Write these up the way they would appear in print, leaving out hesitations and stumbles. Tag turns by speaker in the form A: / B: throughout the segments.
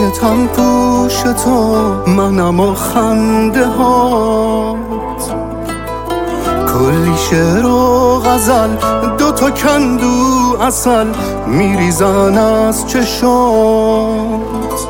A: عاشقتم پوش تو، منم و خنده هات، کلی شعر و غزل، دوتا کندو عسل میریزن از چشات.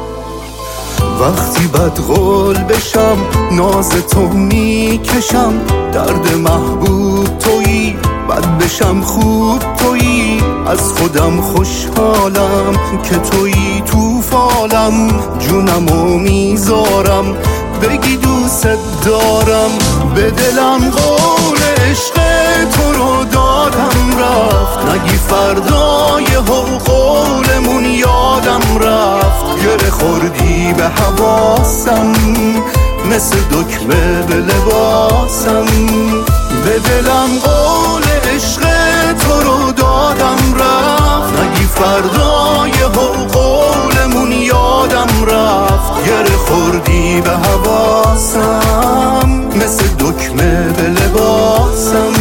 A: وقتی بدقول بشم ناز تو میکشم، درد محبوب تویی، بد بشم خوب تویی، از خودم خوشحالم که تویی تو فالم، جونمو میذارم بگی دوست دارم. به دلم قول عشق تو رو دادم رفت، نگی فردای قولمون یادم رفت، گره خوردی به حواسم مثل دکمه به لباسم. به دلم قول عشق تو رو دادم رفت، نگی فردای قولمون یادم رفت، گره خوردی به حواسم مثل دکمه به لباسم.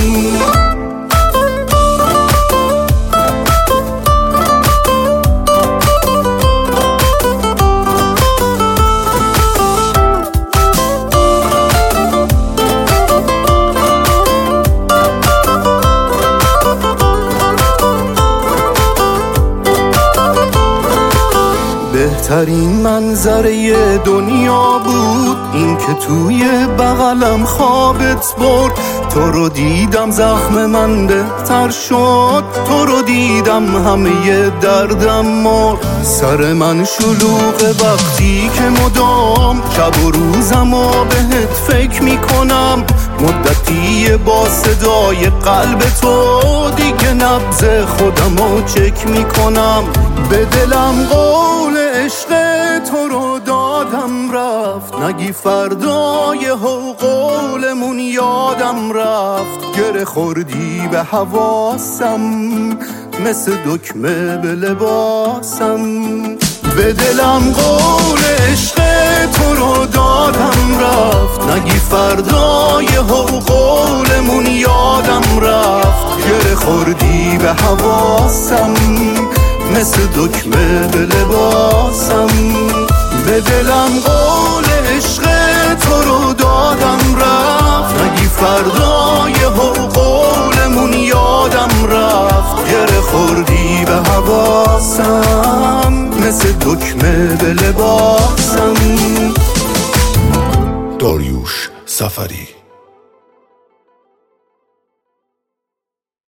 A: بهترین منظره دنیا بود این که توی بغلم خوابت برد. تو رو دیدم زخم من بهتر شد، تو رو دیدم همه دردم مرد. سر من شلوغ وقتی که مدام شب و روزم و بهت فکر میکنم، مدتی با صدای قلب تو دیگه نبض خودمو چک میکنم. به دلم قول عشق تو رو دادم رفت، نگی فردای قولمون یادم رفت، گره خوردی به حواسم مثل دکمه به لباسم. به دلم قول عشق تو رو دادم رفت، نگی فردای قولمون یادم رفت، گره خوردی به حواسم مثل دکمه به لباسم. به دلم قول عشق تو رو دادم رفت، نگی فردای قولمون یادم رفت، گره خوردی به حواسم مثل دکمه به لباسم.
B: داریوش سفری.